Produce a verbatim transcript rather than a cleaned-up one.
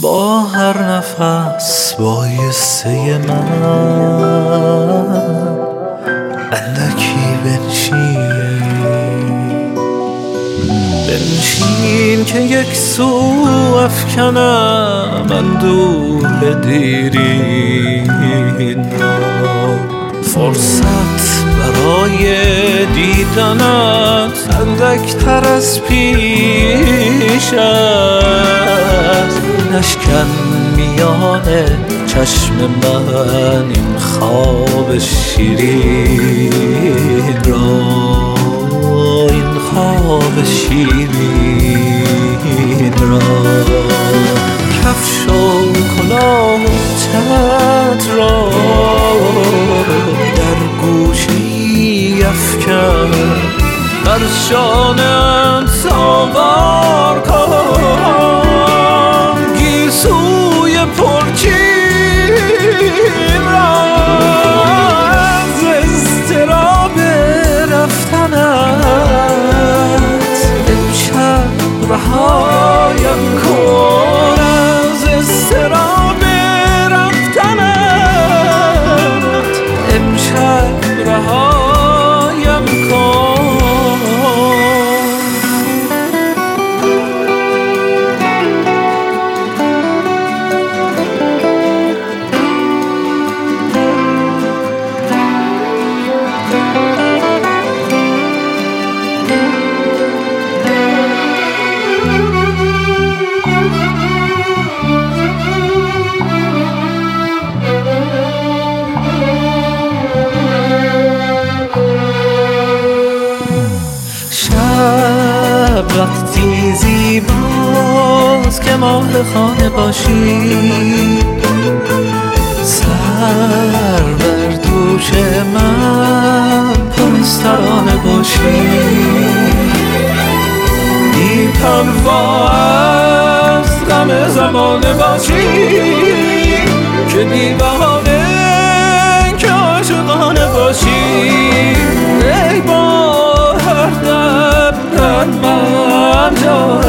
با هر نفس بایسته من اندکی بنشین بنشین که یک سو افکنم اندوه دیرین را فرصت برای دیدنت اندکتر از پیش است نشکن میان چشم من این خواب شیرین را این خواب شیرین را کفش و کلاه چت را در گوشی افکن بر شانه‌ات سوار کن گیسوی پرچین را از اضطراب رفتنت امشب رهایم کن از اضطراب رفتنت امشب رهایم کن وقتی زیباست که ماه خانه باشی سر بر دوش من پرسترانه باشی بی پروا از غم زمانه باشی که بی بهانه که عاشقانه باشی ای با هر دم در من جا